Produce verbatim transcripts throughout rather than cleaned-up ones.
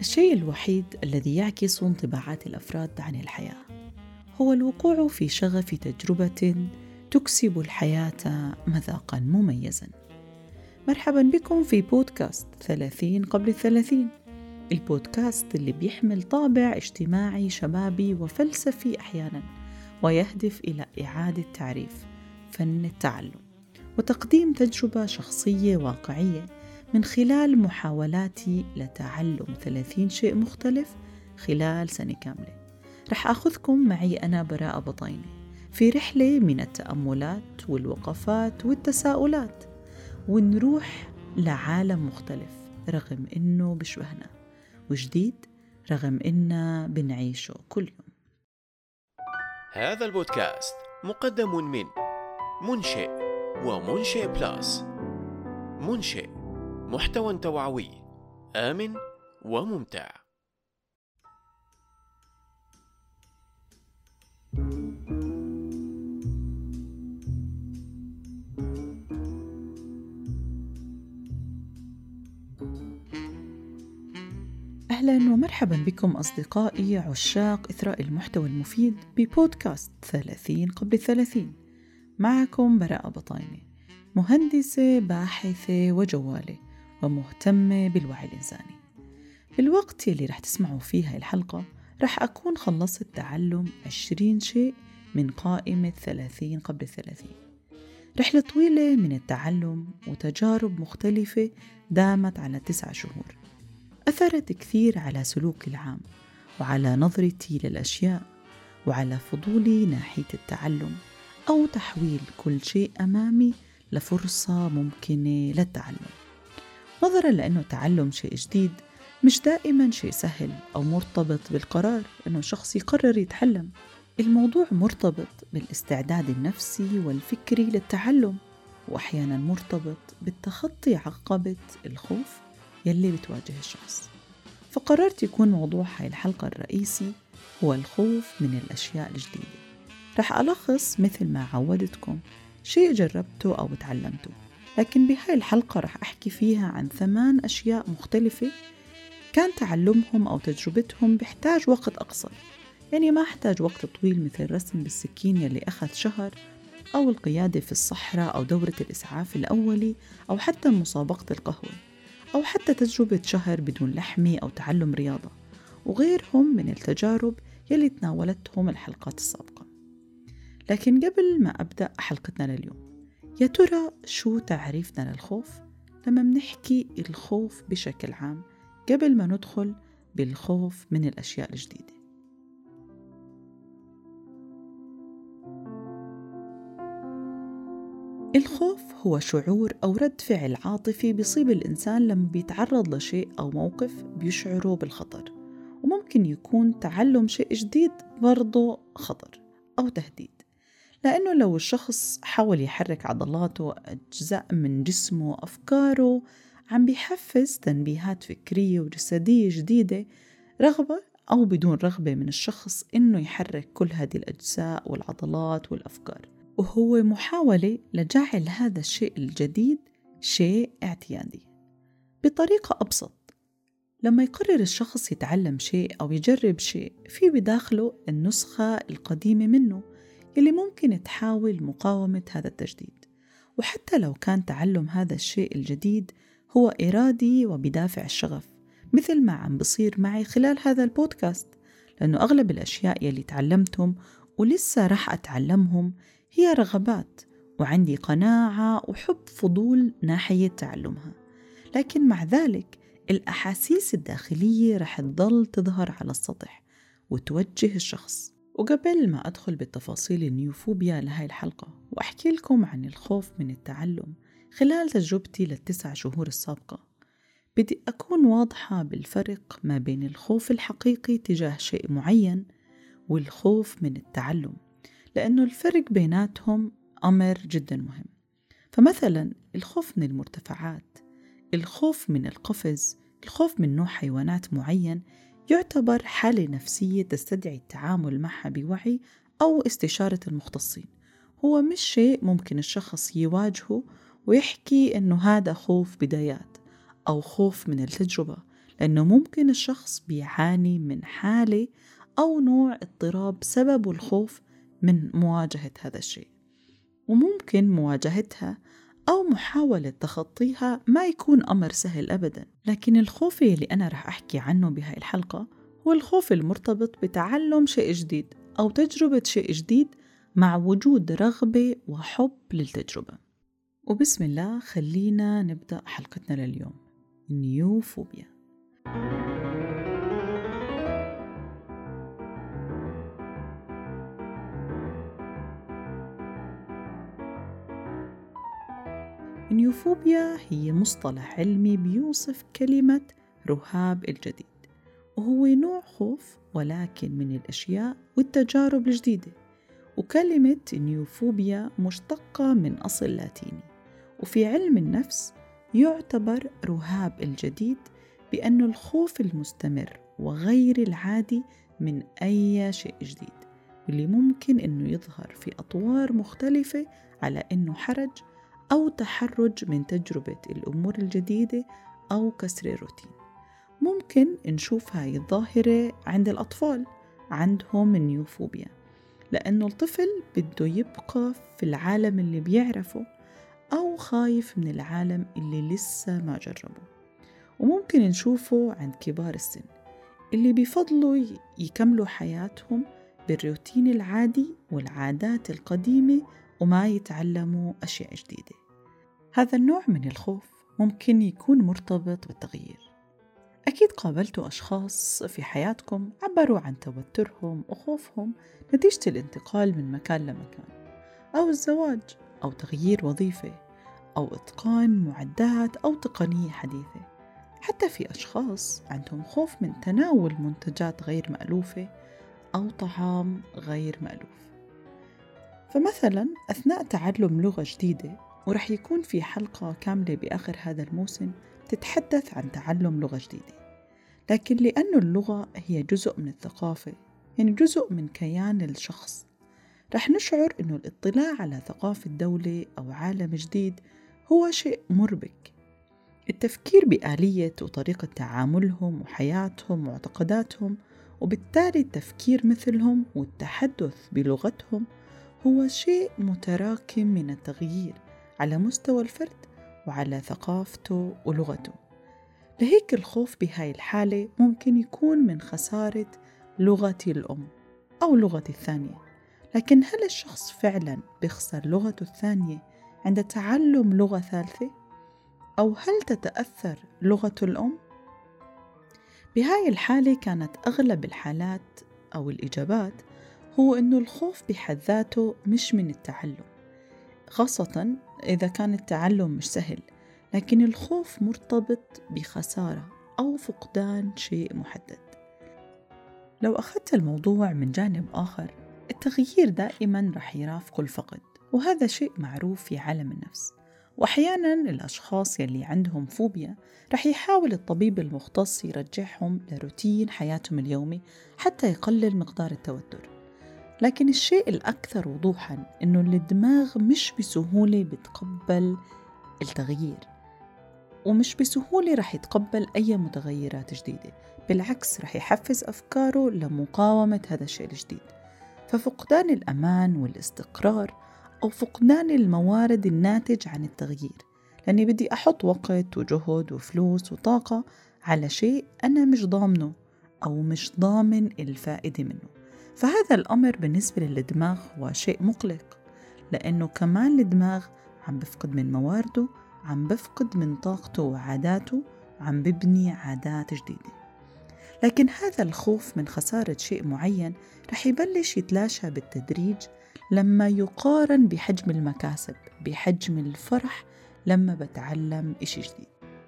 الشيء الوحيد الذي يعكس انطباعات الأفراد عن الحياة هو الوقوع في شغف تجربة تكسب الحياة مذاقاً مميزاً. مرحباً بكم في بودكاست ثلاثين قبل الثلاثين، البودكاست اللي بيحمل طابع اجتماعي شبابي وفلسفي أحياناً، ويهدف إلى إعادة تعريف فن التعلم وتقديم تجربة شخصية واقعية من خلال محاولاتي لتعلم ثلاثين شيء مختلف خلال سنة كاملة. رح أخذكم معي أنا براءة بطاينة في رحلة من التأملات والوقفات والتساؤلات، ونروح لعالم مختلف رغم إنه بشبهنا، وجديد رغم إننا بنعيشه كل يوم. هذا البودكاست مقدم من منشئ ومنشئ بلاس. منشئ، محتوى توعوي آمن وممتع. أهلاً ومرحباً بكم أصدقائي عشاق إثراء المحتوى المفيد ببودكاست ثلاثين قبل الثلاثين. معكم براءة بطاينة، مهندسة باحثة وجوالة ومهتمة بالوعي الإنساني. بالوقت يلي رح تسمعوا فيه هاي الحلقة رح أكون خلصت تعلم عشرين شيء من قائمة ثلاثين قبل الثلاثين. رحلة طويلة من التعلم وتجارب مختلفة دامت على تسع شهور، أثرت كثير على سلوكي العام وعلى نظرتي للأشياء وعلى فضولي ناحية التعلم، أو تحويل كل شيء أمامي لفرصة ممكنة للتعلم. نظراً لأنه تعلم شيء جديد مش دائماً شيء سهل أو مرتبط بالقرار أنه شخص يقرر يتعلم. الموضوع مرتبط بالاستعداد النفسي والفكري للتعلم، وأحياناً مرتبط بالتخطي عقبة الخوف يلي بتواجه الشخص. فقررت يكون موضوع هاي الحلقة الرئيسي هو الخوف من الأشياء الجديدة. رح ألخص مثل ما عودتكم شيء جربته أو تعلمته، لكن بهاي الحلقة رح أحكي فيها عن ثمان أشياء مختلفة كان تعلمهم أو تجربتهم بيحتاج وقت أقصر، يعني ما احتاج وقت طويل مثل رسم بالسكين يلي أخذ شهر، أو القيادة في الصحراء، أو دورة الإسعاف الأولي، أو حتى مسابقة القهوة، أو حتى تجربة شهر بدون لحمة أو تعلم رياضة، وغيرهم من التجارب يلي تناولتهم الحلقات السابقة. لكن قبل ما أبدأ حلقتنا لليوم، يا ترى شو تعريفنا للخوف لما منحكي الخوف بشكل عام قبل ما ندخل بالخوف من الأشياء الجديدة؟ الخوف هو شعور أو رد فعل عاطفي بيصيب الإنسان لما بيتعرض لشيء أو موقف بيشعره بالخطر، وممكن يكون تعلم شيء جديد برضه خطر أو تهديد، لأنه لو الشخص حاول يحرك عضلاته، أجزاء من جسمه، أفكاره، عم بيحفز تنبيهات فكرية وجسدية جديدة، رغبة أو بدون رغبة من الشخص إنه يحرك كل هذه الأجزاء والعضلات والأفكار، وهو محاولة لجعل هذا الشيء الجديد شيء اعتيادي. بطريقة أبسط، لما يقرر الشخص يتعلم شيء أو يجرب شيء، في بداخله النسخة القديمة منه يلي ممكن تحاول مقاومة هذا التجديد. وحتى لو كان تعلم هذا الشيء الجديد هو إرادي وبدافع الشغف، مثل ما عم بصير معي خلال هذا البودكاست، لأنه أغلب الأشياء يلي تعلمتهم ولسه رح أتعلمهم هي رغبات، وعندي قناعة وحب فضول ناحية تعلمها. لكن مع ذلك الأحاسيس الداخلية رح تضل تظهر على السطح وتوجه الشخص. وقبل ما أدخل بالتفاصيل النيوفوبيا لهاي الحلقة وأحكي لكم عن الخوف من التعلم خلال تجربتي للتسع شهور السابقة، بدي أكون واضحة بالفرق ما بين الخوف الحقيقي تجاه شيء معين والخوف من التعلم، لأنه الفرق بيناتهم أمر جدا مهم. فمثلا الخوف من المرتفعات، الخوف من القفز، الخوف من نوع حيوانات معين يعتبر حالة نفسية تستدعي التعامل معها بوعي أو استشارة المختصين. هو مش شيء ممكن الشخص يواجهه ويحكي إنه هذا خوف بدايات أو خوف من التجربة، لأنه ممكن الشخص بيعاني من حالة أو نوع اضطراب سببه الخوف من مواجهة هذا الشيء، وممكن مواجهتها أو محاولة تخطيها ما يكون أمر سهل أبدا. لكن الخوف اللي أنا رح أحكي عنه بهاي الحلقة هو الخوف المرتبط بتعلم شيء جديد أو تجربة شيء جديد مع وجود رغبة وحب للتجربة. وبسم الله خلينا نبدأ حلقتنا لليوم، النيوفوبيا. النيوفوبيا هي مصطلح علمي بيوصف كلمة رهاب الجديد، وهو نوع خوف ولكن من الأشياء والتجارب الجديدة. وكلمة نيوفوبيا مشتقة من أصل لاتيني، وفي علم النفس يعتبر رهاب الجديد بأنه الخوف المستمر وغير العادي من أي شيء جديد، واللي ممكن أنه يظهر في أطوار مختلفة على أنه حرج أو تحرج من تجربة الأمور الجديدة أو كسر الروتين. ممكن نشوف هاي الظاهرة عند الأطفال عندهم النيوفوبيا، لأنه الطفل بده يبقى في العالم اللي بيعرفه أو خايف من العالم اللي لسه ما جربه. وممكن نشوفه عند كبار السن اللي بيفضلوا يكملوا حياتهم بالروتين العادي والعادات القديمة وما يتعلموا أشياء جديدة. هذا النوع من الخوف ممكن يكون مرتبط بالتغيير. أكيد قابلتوا أشخاص في حياتكم عبروا عن توترهم وخوفهم نتيجة الانتقال من مكان لمكان، أو الزواج، أو تغيير وظيفة، أو إتقان معدات أو تقنية حديثة. حتى في أشخاص عندهم خوف من تناول منتجات غير مألوفة أو طعام غير مألوف. فمثلا أثناء تعلم لغة جديدة، ورح يكون في حلقة كاملة بآخر هذا الموسم تتحدث عن تعلم لغة جديدة، لكن لأن اللغة هي جزء من الثقافة، يعني جزء من كيان الشخص، رح نشعر أنه الاطلاع على ثقافة دولة أو عالم جديد هو شيء مربك. التفكير بآلية وطريقة تعاملهم وحياتهم ومعتقداتهم، وبالتالي التفكير مثلهم والتحدث بلغتهم هو شيء متراكم من التغيير على مستوى الفرد وعلى ثقافته ولغته. لهيك الخوف بهاي الحالة ممكن يكون من خسارة لغتي الأم أو لغتي الثانية. لكن هل الشخص فعلا بيخسر لغته الثانية عند تعلم لغة ثالثة؟ أو هل تتأثر لغته الأم؟ بهاي الحالة كانت أغلب الحالات أو الإجابات هو أنه الخوف بحد ذاته مش من التعلم، خاصة إذا كان التعلم مش سهل، لكن الخوف مرتبط بخسارة أو فقدان شيء محدد. لو أخذت الموضوع من جانب آخر، التغيير دائما رح يرافقه الفقد، وهذا شيء معروف في عالم النفس. وأحيانا الأشخاص يلي عندهم فوبيا رح يحاول الطبيب المختص يرجعهم لروتين حياتهم اليومي حتى يقلل مقدار التوتر. لكن الشيء الأكثر وضوحاً إنه الدماغ مش بسهولة بتقبل التغيير، ومش بسهولة رح يتقبل أي متغيرات جديدة، بالعكس رح يحفز أفكاره لمقاومة هذا الشيء الجديد. ففقدان الأمان والاستقرار أو فقدان الموارد الناتج عن التغيير، لأني بدي أحط وقت وجهد وفلوس وطاقة على شيء أنا مش ضامنه أو مش ضامن الفائدة منه. فهذا الأمر بالنسبة للدماغ هو شيء مقلق، لأنه كمان الدماغ عم بفقد من موارده، عم بفقد من طاقته وعاداته، عم ببني عادات جديدة. لكن هذا الخوف من خسارة شيء معين رح يبلش يتلاشى بالتدريج لما يقارن بحجم المكاسب، بحجم الفرح لما بتعلم إشي جديد.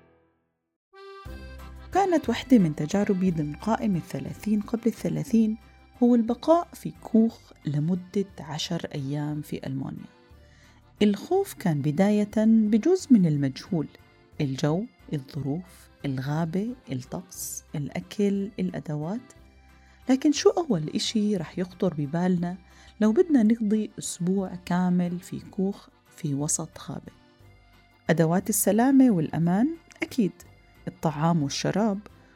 كانت واحدة من تجاربي ضمن قائمة الثلاثين قبل الثلاثين هو البقاء في كوخ لمدة عشر أيام في ألمانيا. الخوف كان بداية بجزء من المجهول، الجو، الظروف، الغابة، الطقس، الأكل، الأدوات. لكن شو أول إشي رح يخطر ببالنا لو بدنا نقضي أسبوع كامل في كوخ في وسط غابة؟ أدوات السلامة والأمان أكيد، الطعام والشراب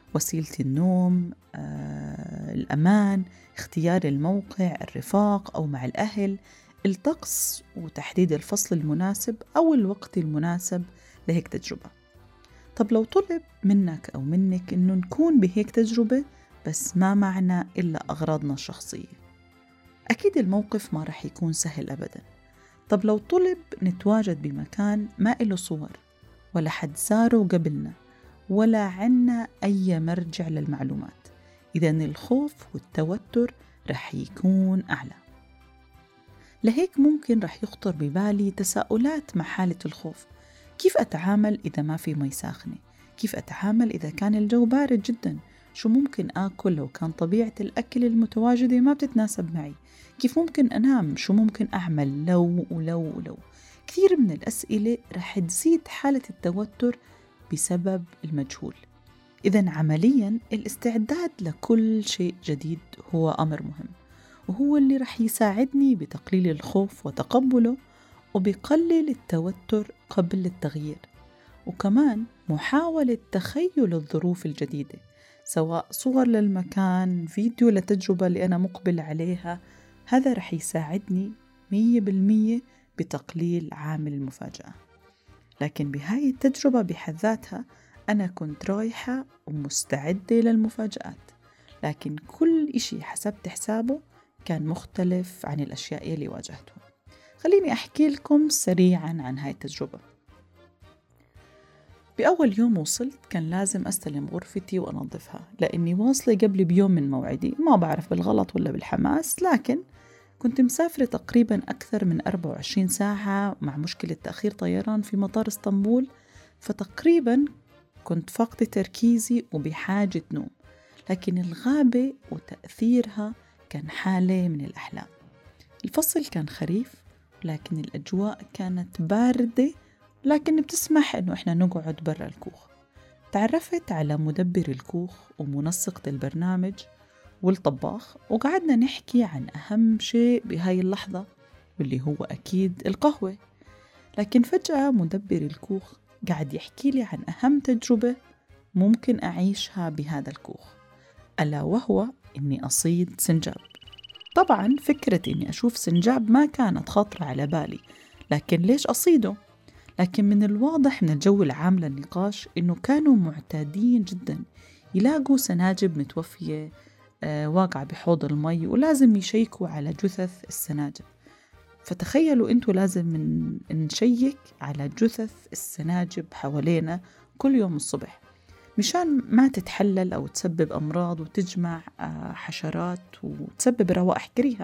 وسيلة النوم، آه، الأمان، اختيار الموقع، الرفاق أو مع الأهل، الطقس وتحديد الفصل المناسب أو الوقت المناسب لهيك تجربة. طب لو طلب منك أو منك إنه نكون بهيك تجربة بس ما معنا إلا أغراضنا الشخصية، أكيد الموقف ما رح يكون سهل أبدا. طب لو طلب نتواجد بمكان ما إله صور ولا حد زاره قبلنا ولا عنا أي مرجع للمعلومات، إذن الخوف والتوتر رح يكون أعلى. لهيك ممكن رح يخطر ببالي تساؤلات مع حالة الخوف. كيف أتعامل إذا ما في مي ساخنة؟ كيف أتعامل إذا كان الجو بارد جدا؟ شو ممكن آكل لو كان طبيعة الأكل المتواجدة ما بتتناسب معي؟ كيف ممكن أنام؟ شو ممكن أعمل لو ولو ولو؟ كثير من الأسئلة رح تزيد حالة التوتر بسبب المجهول. إذن عملياً الاستعداد لكل شيء جديد هو أمر مهم، وهو اللي رح يساعدني بتقليل الخوف وتقبله وبقلل التوتر قبل التغيير. وكمان محاولة تخيل الظروف الجديدة، سواء صور للمكان، فيديو لتجربة اللي أنا مقبل عليها، هذا رح يساعدني مية بالمية بتقليل عامل المفاجأة. لكن بهاي التجربة بحد ذاتها أنا كنت رايحة ومستعدة للمفاجآت، لكن كل إشي حسبت حسابه كان مختلف عن الأشياء اللي واجهتهم. خليني أحكي لكم سريعاً عن هاي التجربة. بأول يوم وصلت كان لازم أستلم غرفتي وأنظفها، لأني واصلة قبل بيوم من موعدي، ما بعرف بالغلط ولا بالحماس، لكن كنت مسافرة تقريباً أكثر من أربعة وعشرين ساعة مع مشكلة تأخير طيران في مطار اسطنبول، فتقريباً كنت فاقدة تركيزي وبحاجة نوم. لكن الغابة وتأثيرها كان حالة من الأحلام. الفصل كان خريف، لكن الأجواء كانت باردة، لكن بتسمح إنه إحنا نقعد برا الكوخ. تعرفت على مدبر الكوخ ومنسقة البرنامج والطباخ، وقعدنا نحكي عن أهم شيء بهاي اللحظة، واللي هو أكيد القهوة. لكن فجأة مدبر الكوخ قاعد يحكي لي عن أهم تجربة ممكن أعيشها بهذا الكوخ، ألا وهو إني أصيد سنجاب. طبعاً فكرة إني أشوف سنجاب ما كانت خاطرة على بالي، لكن ليش أصيده؟ لكن من الواضح من الجو العام للنقاش إنه كانوا معتادين جداً يلاقوا سناجب متوفية آه واقعة بحوض المي، ولازم يشيكوا على جثث السناجب. فتخيلوا أنتوا لازم من نشيك على جثث السناجب حوالينا كل يوم الصبح مشان ما تتحلل أو تسبب أمراض وتجمع آه حشرات وتسبب روائح كريهة.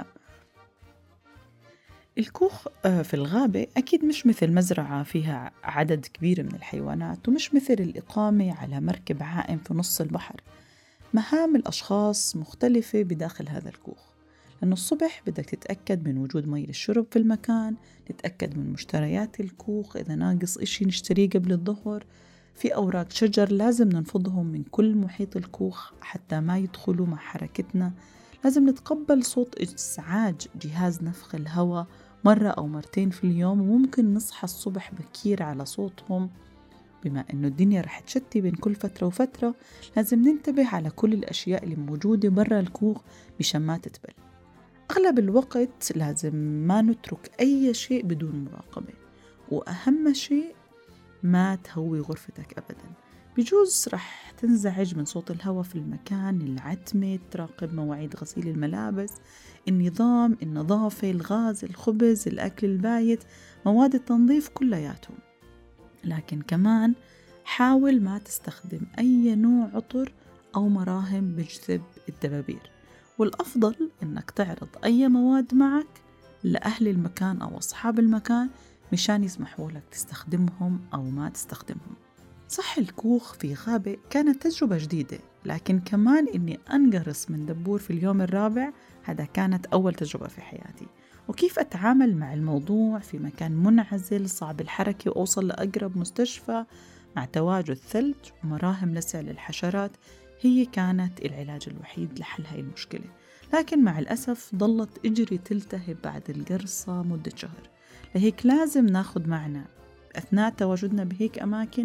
الكوخ آه في الغابة أكيد مش مثل مزرعة فيها عدد كبير من الحيوانات، ومش مثل الإقامة على مركب عائم في نص البحر. مهام الأشخاص مختلفة بداخل هذا الكوخ، لأنه الصبح بدك تتأكد من وجود مي للشرب في المكان، تتأكد من مشتريات الكوخ، إذا ناقص إشي نشتريه قبل الظهر، في أوراق شجر لازم ننفضهم من كل محيط الكوخ حتى ما يدخلوا مع حركتنا. لازم نتقبل صوت إزعاج جهاز نفخ الهواء مرة أو مرتين في اليوم، وممكن نصحى الصبح بكير على صوتهم. بما أنه الدنيا رح تشتي بين كل فترة وفترة، لازم ننتبه على كل الأشياء اللي موجودة برا الكوخ مشان ما تتبل. أغلب الوقت لازم ما نترك أي شيء بدون مراقبة، وأهم شيء ما تهوي غرفتك أبدا. بجوز رح تنزعج من صوت الهواء في المكان، العتمة، تراقب مواعيد غسيل الملابس، النظام، النظافة، الغاز، الخبز، الأكل البايت، مواد التنظيف كلياتهم. لكن كمان حاول ما تستخدم أي نوع عطر أو مراهم بجذب الدبابير، والأفضل إنك تعرض أي مواد معك لأهل المكان أو أصحاب المكان مشان يسمحوا لك تستخدمهم أو ما تستخدمهم. صح الكوخ في غابة كانت تجربة جديدة، لكن كمان إني أنقرص من دبور في اليوم الرابع هذا كانت أول تجربة في حياتي. وكيف أتعامل مع الموضوع في مكان منعزل صعب الحركة وأوصل لأقرب مستشفى مع تواجد ثلج ومراهم لسع للحشرات هي كانت العلاج الوحيد لحل هاي المشكلة. لكن مع الأسف ضلت إجري تلتهب بعد القرصة مدة شهر، لهيك لازم ناخد معنا أثناء تواجدنا بهيك أماكن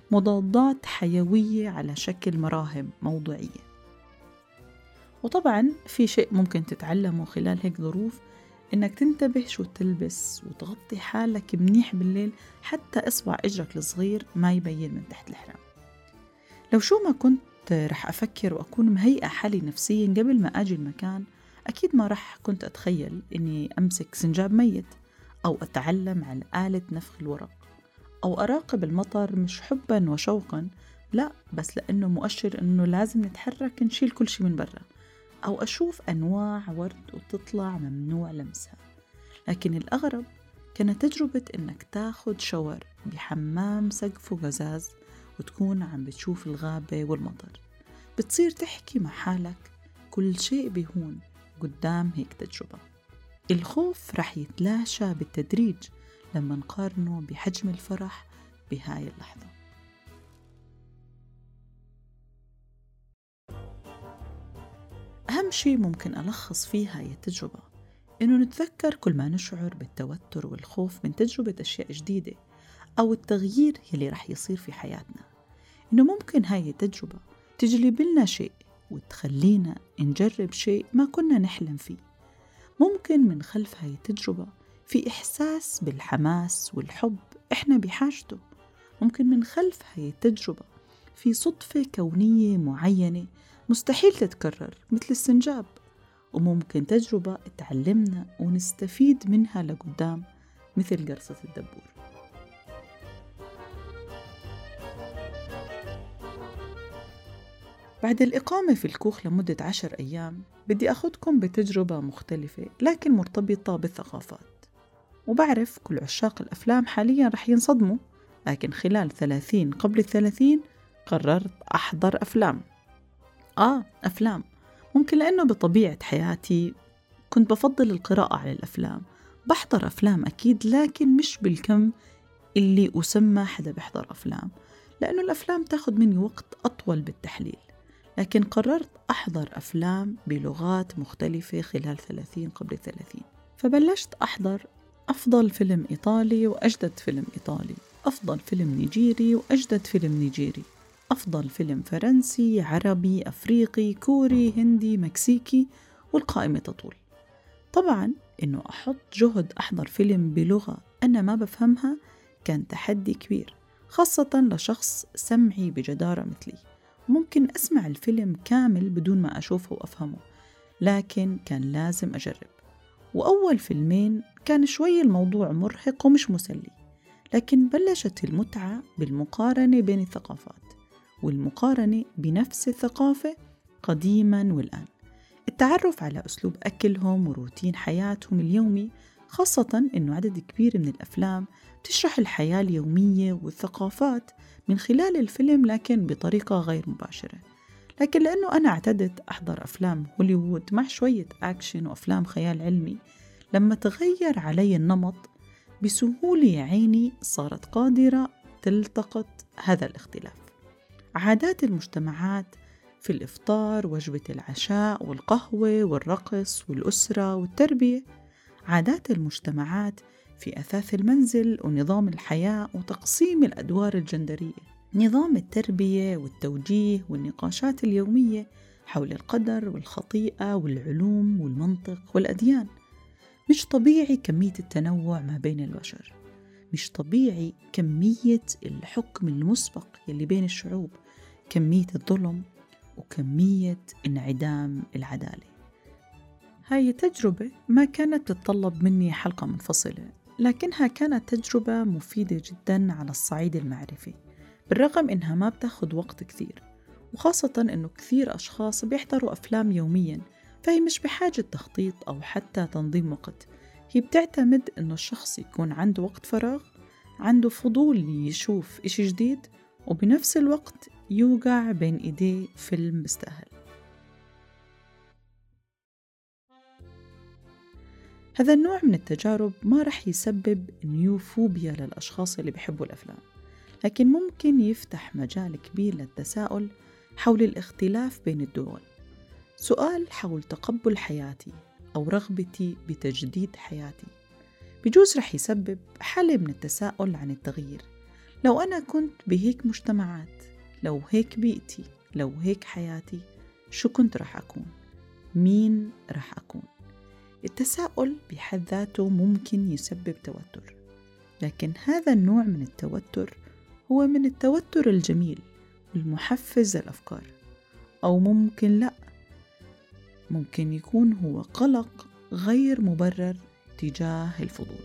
مضادات حيوية على شكل مراهم موضوعية. وطبعاً في شيء ممكن تتعلمه خلال هيك ظروف، إنك تنتبه شو تلبس وتغطي حالك منيح بالليل حتى إصبع إجرك الصغير ما يبين من تحت الحرام. لو شو ما كنت رح أفكر وأكون مهيئة حالي نفسياً قبل ما أجي المكان، أكيد ما رح كنت أتخيل إني أمسك سنجاب ميت، أو أتعلم على آلة نفخ الورق، أو أراقب المطر مش حباً وشوقاً، لا بس لأنه مؤشر إنه لازم نتحرك نشيل كل شي من برا، أو أشوف أنواع ورد وتطلع ممنوع لمسها. لكن الأغرب كانت تجربة إنك تاخد شاور بحمام سقفه قزاز وتكون عم بتشوف الغابة والمطر. بتصير تحكي مع حالك كل شيء بيهون قدام هيك تجربة. الخوف رح يتلاشى بالتدريج لما نقارنه بحجم الفرح بهاي اللحظة. أهم شيء ممكن ألخص فيه هاي التجربة إنه نتذكر كل ما نشعر بالتوتر والخوف من تجربة أشياء جديدة أو التغيير يلي رح يصير في حياتنا، إنه ممكن هاي التجربة تجلب لنا شيء وتخلينا نجرب شيء ما كنا نحلم فيه. ممكن من خلف هاي التجربة في إحساس بالحماس والحب إحنا بحاجته. ممكن من خلف هاي التجربة في صدفة كونية معينة مستحيل تتكرر مثل السنجاب، وممكن تجربة تعلمنا ونستفيد منها لقدام مثل قرصة الدبور. بعد الإقامة في الكوخ لمدة عشر أيام بدي أخذكم بتجربة مختلفة لكن مرتبطة بالثقافات. وبعرف كل عشاق الأفلام حالياً رح ينصدموا، لكن خلال ثلاثين قبل الثلاثين قررت أحضر أفلام. آه أفلام. ممكن لأنه بطبيعة حياتي كنت بفضل القراءة على الأفلام، بحضر أفلام أكيد لكن مش بالكم اللي أسمى حدا بحضر أفلام، لأنه الأفلام تاخد مني وقت أطول بالتحليل. لكن قررت أحضر أفلام بلغات مختلفة خلال ثلاثين قبل ثلاثين. فبلشت أحضر أفضل فيلم إيطالي وأجدد فيلم إيطالي، أفضل فيلم نيجيري وأجدد فيلم نيجيري، أفضل فيلم فرنسي، عربي، أفريقي، كوري، هندي، مكسيكي، والقائمة تطول. طبعاً إنه أحط جهد أحضر فيلم بلغة أنا ما بفهمها كان تحدي كبير، خاصة لشخص سمعي بجدارة مثلي. ممكن أسمع الفيلم كامل بدون ما أشوفه وأفهمه، لكن كان لازم أجرب. وأول فيلمين كان شوي الموضوع مرهق ومش مسلي، لكن بلشت المتعة بالمقارنة بين الثقافات، والمقارنة بنفس الثقافة قديماً والآن، التعرف على أسلوب أكلهم وروتين حياتهم اليومي، خاصة إنه عدد كبير من الأفلام تشرح الحياة اليومية والثقافات من خلال الفيلم لكن بطريقة غير مباشرة. لكن لأنه أنا اعتدت أحضر أفلام هوليوود مع شوية أكشن وأفلام خيال علمي، لما تغير علي النمط بسهولة يا عيني صارت قادرة تلتقط هذا الاختلاف. عادات المجتمعات في الإفطار، وجبة العشاء والقهوة والرقص والأسرة والتربية، عادات المجتمعات في أثاث المنزل ونظام الحياة وتقسيم الأدوار الجندرية، نظام التربية والتوجيه والنقاشات اليومية حول القدر والخطيئة والعلوم والمنطق والأديان. مش طبيعي كمية التنوع ما بين البشر، مش طبيعي كمية الحكم المسبق يلي بين الشعوب، كمية الظلم وكمية انعدام العدالة. هاي تجربة ما كانت تتطلب مني حلقة منفصلة، لكنها كانت تجربة مفيدة جداً على الصعيد المعرفي، بالرغم إنها ما بتاخد وقت كثير، وخاصة إنه كثير أشخاص بيحضروا أفلام يومياً، فهي مش بحاجة تخطيط أو حتى تنظيم وقت. هي بتعتمد إنه الشخص يكون عنده وقت فراغ، عنده فضول يشوف إشي جديد، وبنفس الوقت يوقع بين إيديه فيلم بيستاهل. هذا النوع من التجارب ما رح يسبب نيوفوبيا للأشخاص اللي بيحبوا الأفلام، لكن ممكن يفتح مجال كبير للتساؤل حول الاختلاف بين الدول، سؤال حول تقبل حياتي أو رغبتي بتجديد حياتي. بجوز رح يسبب حالة من التساؤل عن التغيير، لو أنا كنت بهيك مجتمعات، لو هيك بيئتي، لو هيك حياتي، شو كنت رح أكون؟ مين رح أكون؟ التساؤل بحد ذاته ممكن يسبب توتر، لكن هذا النوع من التوتر هو من التوتر الجميل والمحفز الأفكار. أو ممكن لا، ممكن يكون هو قلق غير مبرر تجاه الفضول.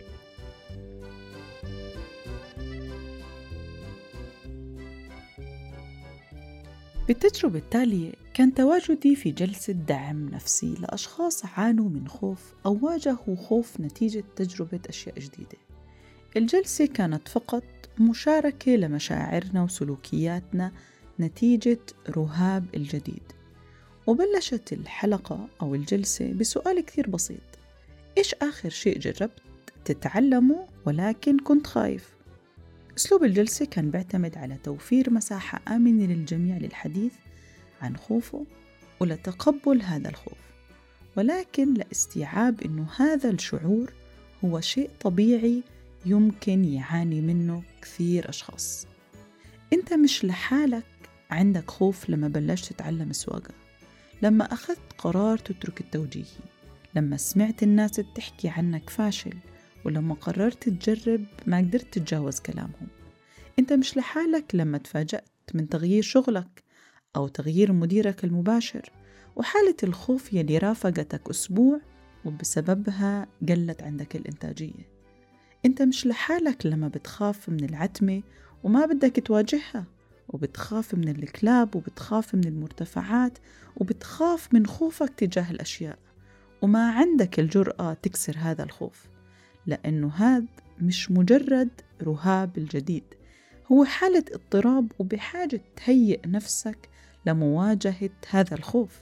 بالتجربة التالية كان تواجدي في جلسة دعم نفسي لأشخاص عانوا من خوف أو واجهوا خوف نتيجة تجربة أشياء جديدة. الجلسة كانت فقط مشاركة لمشاعرنا وسلوكياتنا نتيجة رهاب الجديد. وبلشت الحلقة أو الجلسة بسؤال كثير بسيط: إيش آخر شيء جربت تتعلمه ولكن كنت خايف؟ أسلوب الجلسة كان بيعتمد على توفير مساحة آمنة للجميع للحديث عن خوفه ولتقبل هذا الخوف، ولكن لاستيعاب إنه هذا الشعور هو شيء طبيعي يمكن يعاني منه كثير أشخاص. أنت مش لحالك عندك خوف لما بلشت تتعلم السواقة، لما أخذت قرار تترك التوجيهي، لما سمعت الناس بتحكي عنك فاشل، ولما قررت تجرب ما قدرت تتجاوز كلامهم. أنت مش لحالك لما تفاجأت من تغيير شغلك أو تغيير مديرك المباشر وحالة الخوف يلي رافقتك أسبوع وبسببها قلت عندك الإنتاجية. أنت مش لحالك لما بتخاف من العتمة وما بدك تواجهها، وبتخاف من الكلاب، وبتخاف من المرتفعات، وبتخاف من خوفك تجاه الأشياء وما عندك الجرأة تكسر هذا الخوف، لأنه هذا مش مجرد رهاب الجديد، هو حالة اضطراب وبحاجة تهيئ نفسك لمواجهة هذا الخوف.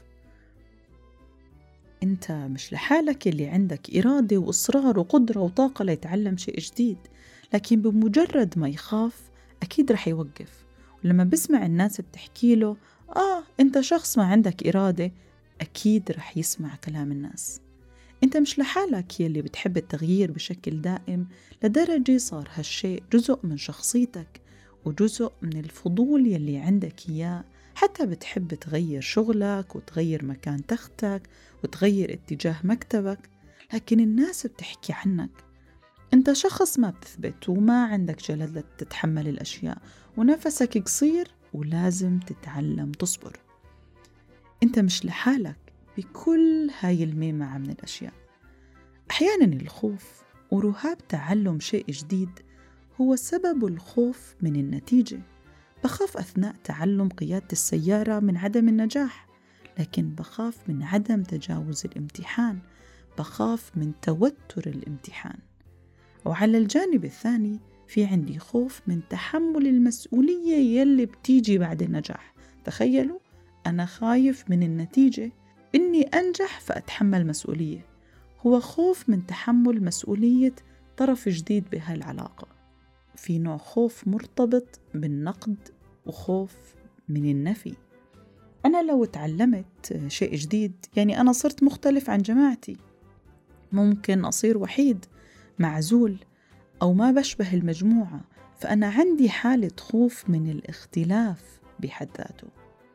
أنت مش لحالك اللي عندك إرادة وإصرار وقدرة وطاقة ليتعلم شيء جديد، لكن بمجرد ما يخاف أكيد رح يوقف. ولما بسمع الناس بتحكي له آه أنت شخص ما عندك إرادة، أكيد رح يسمع كلام الناس. أنت مش لحالك يلي بتحب التغيير بشكل دائم لدرجة صار هالشيء جزء من شخصيتك وجزء من الفضول يلي عندك إياه، حتى بتحب تغير شغلك وتغير مكان تختك وتغير اتجاه مكتبك، لكن الناس بتحكي عنك. أنت شخص ما بتثبت وما عندك جلد تتحمل الأشياء ونفسك قصير ولازم تتعلم تصبر. أنت مش لحالك بكل هاي الميمعة من الأشياء. أحياناً الخوف ورهاب تعلم شيء جديد هو سبب الخوف من النتيجة. بخاف أثناء تعلم قيادة السيارة من عدم النجاح، لكن بخاف من عدم تجاوز الامتحان، بخاف من توتر الامتحان. وعلى الجانب الثاني في عندي خوف من تحمل المسؤولية يلي بتيجي بعد النجاح. تخيلوا، أنا خايف من النتيجة إني أنجح فأتحمل مسؤولية. هو خوف من تحمل مسؤولية طرف جديد بهالعلاقة. في نوع خوف مرتبط بالنقد وخوف من النفي. أنا لو تعلمت شيء جديد يعني أنا صرت مختلف عن جماعتي، ممكن أصير وحيد معزول أو ما بشبه المجموعة، فأنا عندي حالة خوف من الاختلاف بحد ذاته.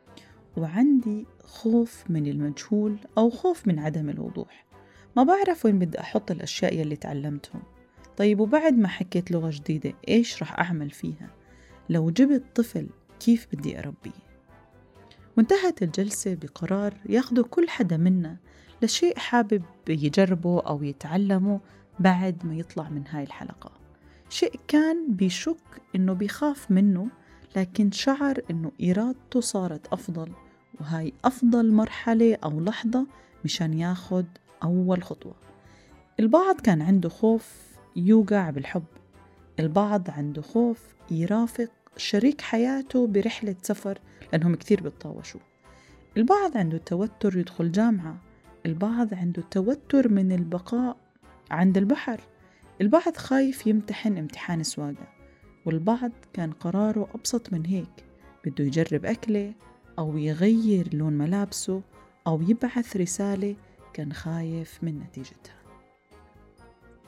وعندي خوف من المجهول أو خوف من عدم الوضوح، ما بعرف وين بدي أحط الأشياء يلي تعلمتهم. طيب وبعد ما حكيت لغة جديدة إيش رح أعمل فيها؟ لو جبت طفل كيف بدي أربيه؟ وانتهت الجلسة بقرار ياخده كل حدا منا لشيء حابب يجربه أو يتعلمه بعد ما يطلع من هاي الحلقة. شيء كان بيشك إنه بيخاف منه، لكن شعر إنه إرادته صارت أفضل، وهاي أفضل مرحلة أو لحظة مشان ياخد أول خطوة. البعض كان عنده خوف يوقع بالحب، البعض عنده خوف يرافق شريك حياته برحلة سفر لأنهم كثير بيتطاوشوا، البعض عنده توتر يدخل جامعة، البعض عنده توتر من البقاء عند البحر، البعض خايف يمتحن امتحان سواقة، والبعض كان قراره أبسط من هيك، بده يجرب أكله أو يغير لون ملابسه أو يبعث رسالة كان خايف من نتيجتها.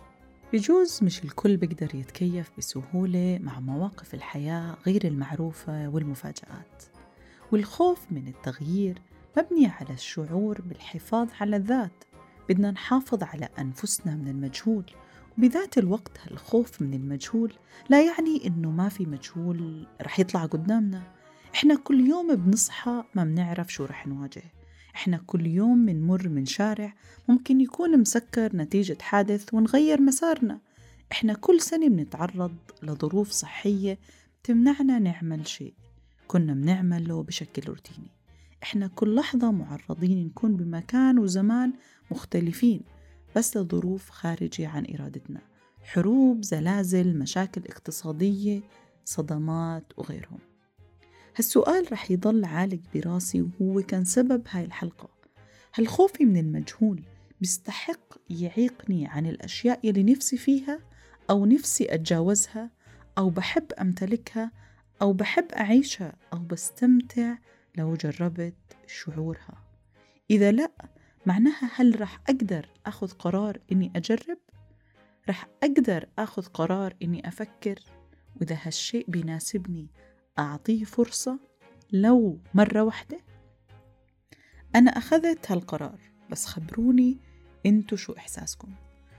بجوز مش الكل بيقدر يتكيف بسهولة مع مواقف الحياة غير المعروفة والمفاجآت، والخوف من التغيير مبني على الشعور بالحفاظ على الذات. بدنا نحافظ على أنفسنا من المجهول، وبذات الوقت هالخوف من المجهول لا يعني إنه ما في مجهول رح يطلع قدامنا. إحنا كل يوم بنصحى ما بنعرف شو رح نواجه. إحنا كل يوم منمر من شارع ممكن يكون مسكر نتيجة حادث ونغير مسارنا. إحنا كل سنة بنتعرض لظروف صحية تمنعنا نعمل شيء كنا بنعمله بشكل روتيني. إحنا كل لحظة معرضين نكون بمكان وزمان مختلفين بس لظروف خارجة عن إرادتنا، حروب، زلازل، مشاكل اقتصادية، صدمات وغيرهم. هالسؤال رح يضل عالق براسي وهو كان سبب هاي الحلقة. هل خوفي من المجهول بيستحق يعيقني عن الأشياء يلي نفسي فيها أو نفسي أتجاوزها أو بحب أمتلكها أو بحب أعيشها أو بستمتع لو جربت شعورها؟ إذا لا، معناها هل رح أقدر أخذ قرار إني أجرب؟ رح أقدر أخذ قرار إني أفكر؟ وإذا هالشيء بيناسبني أعطيه فرصة لو مرة واحدة؟ أنا أخذت هالقرار، بس خبروني أنتو شو إحساسكم.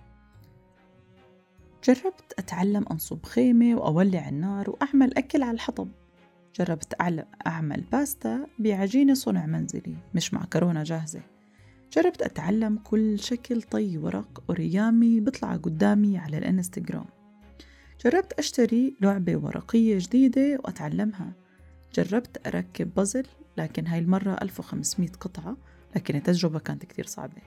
جربت أتعلم أنصب خيمة وأولع النار وأعمل أكل على الحطب. جربت أعمل باستا بعجينة صنع منزلي مش معكرونة جاهزة. جربت أتعلم كل شكل طي ورق أوريجامي بيطلع قدامي على الانستغرام. جربت أشتري لعبة ورقية جديدة وأتعلمها. جربت أركب بازل، لكن هاي المرة ألف وخمسمية قطعة، لكن التجربة كانت كتير صعبة.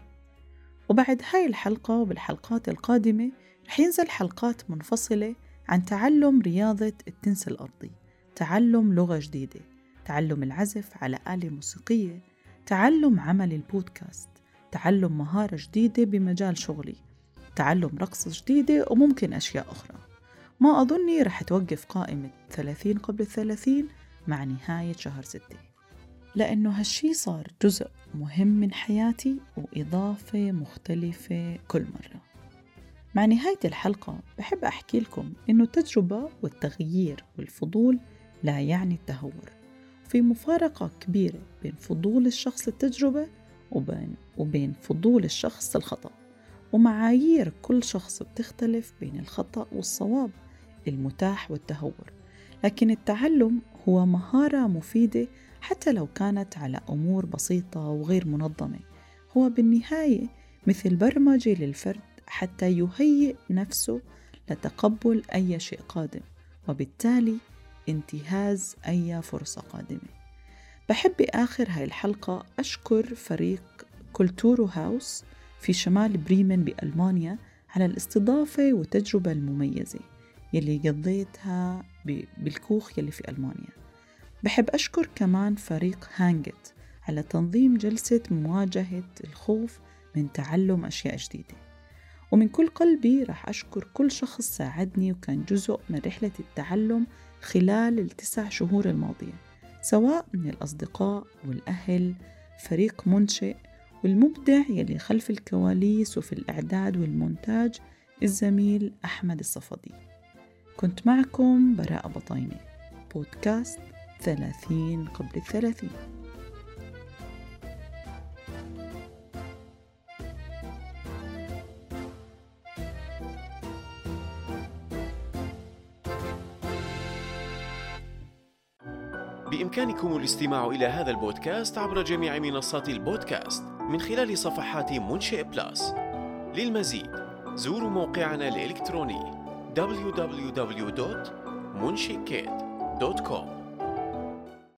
وبعد هاي الحلقة وبالحلقات القادمة رح ينزل حلقات منفصلة عن تعلم رياضة التنس الأرضي، تعلم لغة جديدة، تعلم العزف على آلة موسيقية، تعلم عمل البودكاست، تعلم مهارة جديدة بمجال شغلي، تعلم رقصة جديدة، وممكن أشياء أخرى. ما أظني رح توقف قائمة ثلاثين قبل الثلاثين مع نهاية شهر ستة، لأنه هالشي صار جزء مهم من حياتي وإضافة مختلفة كل مرة. مع نهاية الحلقة بحب أحكي لكم إنه التجربة والتغيير والفضول لا يعني التهور. في مفارقة كبيرة بين فضول الشخص للتجربة وبين, وبين فضول الشخص للخطأ، ومعايير كل شخص بتختلف بين الخطأ والصواب، المتاح والتهور. لكن التعلم هو مهارة مفيدة حتى لو كانت على أمور بسيطة وغير منظمة. هو بالنهاية مثل برمجة للفرد حتى يهيئ نفسه لتقبل أي شيء قادم، وبالتالي انتهاز أي فرصة قادمة. بحب آخر هاي الحلقة أشكر فريق كولتورو هاوس في شمال بريمن بألمانيا على الاستضافة والتجربة المميزة يلي قضيتها بالكوخ يلي في ألمانيا. بحب أشكر كمان فريق هانجت على تنظيم جلسة مواجهة الخوف من تعلم أشياء جديدة. ومن كل قلبي راح أشكر كل شخص ساعدني وكان جزء من رحلة التعلم خلال التسع شهور الماضية، سواء من الأصدقاء والأهل، فريق منشئ، والمبدع يلي خلف الكواليس وفي الإعداد والمونتاج الزميل أحمد الصفدي. كنت معكم براء بطاينة، بودكاست ثلاثين قبل الثلاثين. بإمكانكم الاستماع إلى هذا البودكاست عبر جميع منصات البودكاست من خلال صفحات منشئ بلاس. للمزيد زوروا موقعنا الإلكتروني دبليو دبليو دبليو دوت منشئ كيد دوت كوم.